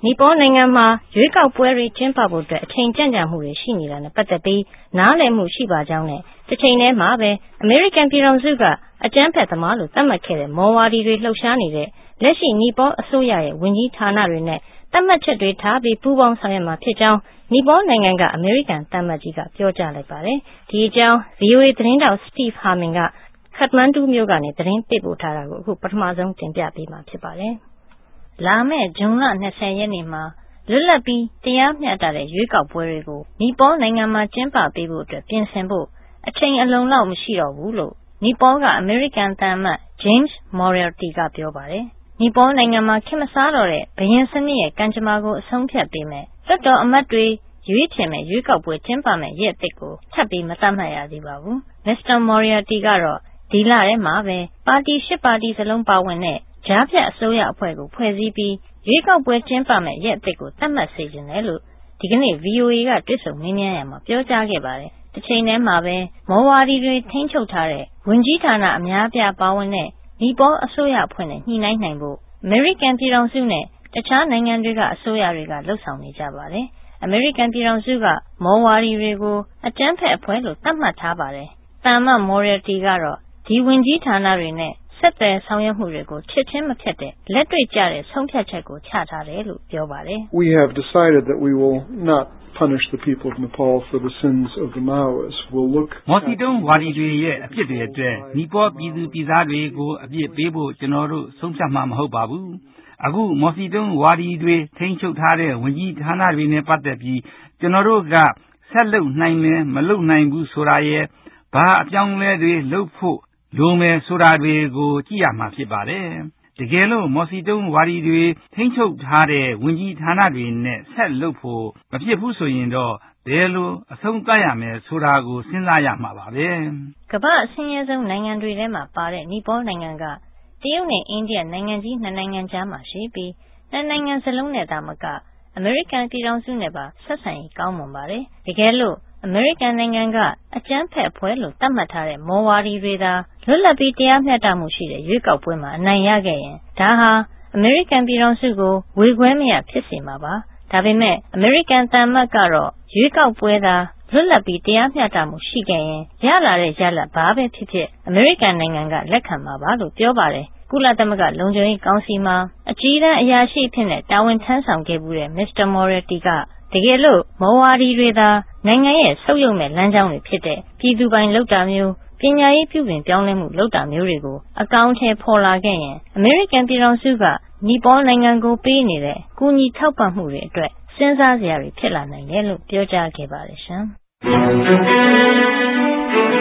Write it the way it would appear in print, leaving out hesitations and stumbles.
နီပေါနိုင်ငံမှာရွေးကောက်ပွဲတွေကျင်းပဖို့အတွက်အချိန်ကြန့်ကြာမှုတွေရှိနေတာနဲ့ပတ်သက်ပြီးနားလည်မှုရှိပါကြောင်းနဲ့တစ်ချိန်တည်းမှာပဲအမေရိကန်ပြည်ထောင်စုကအကြမ်းဖက်သမားလို့သတ်မှတ်ခဲ့တဲ့မော်ဝါဒီတွေလှုပ်ရှားနေတဲ့လက်ရှိနီပေါအစိုးရရဲ့ဝန်ကြီးဌာနတွေနဲ့သတ်မှတ်ချက်တွေထားပြီးပူးပေါင်းဆောင်ရွက်မှာဖြစ်ကြောင်းနီပေါနိုင်ငံကအမေရိကန်သံအမတ်ကြီးကပြောကြားလိုက်ပါတယ်။ဒီအကြောင်း VOA သတင်းတောက် Steve Harmin ကခတ်မန္ဒူမြို့ကနေသတင်းပေးပို့ထားတာကိုအခုပထမဆုံးတင်ပြပေးမှာဖြစ်ပါတယ်။လာမယ့်ဇွန်လ20ရက်နေ့မှာလွတ်လပ်ပြီးတရားမျှတတဲ့ရွေးကောက်ပွဲတွေကိုနီပေါနိုင်ငံမှာကျင်းပပေးဖို့အတွက်ပြင်ဆင်ဖို့အချိန်အလုံလောက်မရှိတော့ဘူးလို့နီပေါကအမေရိကန်သံအမတ် James Moriarty ကပြောပါတယ်။နီပေါနိုင်ငံမှာခေတ်မစားတော့တဲ့ဘုရင်စနစ်ရဲ့ကံကြမ္မာကိုအဆုံးဖြတ်ပေးမယ်လွှတ်တော်အမတ်တွေရွေးချယ်မဲ့ရွေးကောက်ပွဲကျင်းပမဲ့ရက်အသစ်ကိုထပ်ပြီးမသတ်မှတ်ရသေးပါဘူး။ Mr. Moriarty ကတော့ဒီလထဲမှာပဲပါတီ8ပါတီစလုံးပါဝင်တဲ့ကြားဖြတ်အစိုးရအဖွဲ့ကိုဖွဲ့စည်းပြီးရွေးကောက်ပွဲကျင်းပမဲ့ရက်အသစ်ကိုသတ်မှတ်စေချင်တယ်လို့ဒီကနေ့ VOA ကတွေ့ဆုံမေးမြန်းရမှာပြောကြားခဲ့ပါတယ်။တစ်ချိန်တည်းမှာပဲမော်ဝါဒီတွေထိန်းချုပ်ထားတဲ့ဝန်ကြီးဌာနအများအပြားပါဝင်တဲ့နီပေါအစိုးရအဖွဲ့နဲ့ညှိနှိုင်းနိုင်ဖို့အမေရိကန်ပြည်ထောင်စုနဲ့တခြားနိုင်ငံတွေကအစိုးရတွေကလှုပ်ဆောင်နေကြပါတယ်။အမေရိကန်ပြည်ထောင်စုကမော်ဝါဒီတွေကိုအကြမ်းဖက်အဖွဲ့လို့သတ်မှတ်ထားပါတယ်။သံအမတ် Moriarty ကတော့ဒီဝန်ကြီးဌာနတွေနဲ့ဆက်သွယ်ဆောင်ရွက်မှုတွေကိုချက်ချင်းမဖြတ်တဲ့လက်တွေ့ကျတဲ့ဆုံးဖြတ်ချက်ကိုချထားတယ်လို့ပြောပါတယ်။ We have decided that we will not punish the people of Nepal for the sins of the Maoists. We'll look မော်စီတုံးဝါဒီတွေရဲ့အပြစ်တွေအတွက်နီပေါပြည်သူပြည်သားတွေကိုအပြစ်ပေးဖို့ကျွန်တော်တို့ဆုံးဖြတ်မှာမဟုတ်ပါဘူး။အခုမော်စီတုံးဝါဒီတွေထိန်းချုပ်ထားတဲ့ဝန်ကြီးဌာနတွေနဲ့ပတ်သက်ပြီးကျွန်တော်တို့ကဆက်လုပ်နိုင်မယ်မလုပ်နိုင်ဘူးဆိုတာရဲ့ဘာအပြောင်းလဲတွေလုပ်ဖို့လိုမယ်ဆိုတာတွေကိုကြည့်ရမှာဖြစ်ပါတယ်။တကယ်လို့မော်စီတုံးဝါဒီတွေထိန်းချုပ်ထားတဲ့ဝန်ကြီးဌာနတွေနဲ့ဆက်လုပ်ဖို့မဖြစ်ဘူးဆိုရင်တော့ဘယ်လိုအဆုံးသတ်ရမယ်ဆိုတာကိုစဉ်းစားရမှာပါပဲ။ကမ္ဘာအဆင်းရဲဆုံးနိုင်ငံတွေထဲမှာပါတဲ့နီပေါနိုင်ငံကတရုတ်နဲ့အိန္ဒိယနိုင်ငံကြီးနှစ်နိုင်ငံကြားမှာရှိပြီးနှစ်နိုင်ငံစလုံးနဲ့သာမကအမေရိကန်ပြည်ထောင်စုနဲ့ပါဆက်ဆံရေးကောင်းမွန်ပါတယ်။တကယ်လို့အမေရိကန်နိုင်ငံကအကြမ်းဖက်အဖွဲ့လို့သတ်မှတ်ထားတဲ့မော်ဝါဒီတွေသာလွတ်လပ်ပြီးတရားမျှတမှုရှိတဲ့ရွေးကောက်ပွဲမှာအနိုင်ရခဲ့ရင်ဒါဟာအမေရိကန်ပြည်ထောင်စုကိုဝေခွဲမရဖြစ်စေမှာပါ။ဒါပေမဲ့အမေရိကန်သံအမတ်ကတော့ရွေးကောက်ပွဲသာလွတ်လပ်ပြီးတရားမျှတမှုရှိခဲ့ရင်ရလာတဲ့ရလဒ်ဘာပဲဖြစ်ဖြစ်အမေရိကန်နိုင်ငံကလက်ခံမှာပါလို့ပြောပါတယ်။ကုလသမဂ္ဂလုံခြုံရေးကောင်စီမှာအကြီးတန်းအရာရှိအဖြစ်နဲ့တာဝန်ထမ်းဆောင်ခဲ့မှုတဲ့ Mr. Moriarty ကတကယ်လို့မော်ဝါဒီတွေသာနိုင်ငံရဲ့ဆုပ်ယုပ်မဲ့လမ်းကြောင်းတွေဖြစ်တဲ့ပြည်သူပိုင်လုပ်တာမျိုးပညာရေးပြုပြင်ပြောင်းလဲမှုလုပ်တာမျိုးတွေကိုအကောင့်ထဲပေါ်လာခဲ့ရင်အမေရိကန်ပြည်ထောင်စုကနီပေါနိုင်ငံကိုပေးနေတဲ့ကူညီထောက်ပံ့မှုတွေအတွက်စဉ်းစားစရာတွေဖြစ်လာနိုင်တယ်လို့ပြောကြားခဲ့ပါတယ်ရှင်။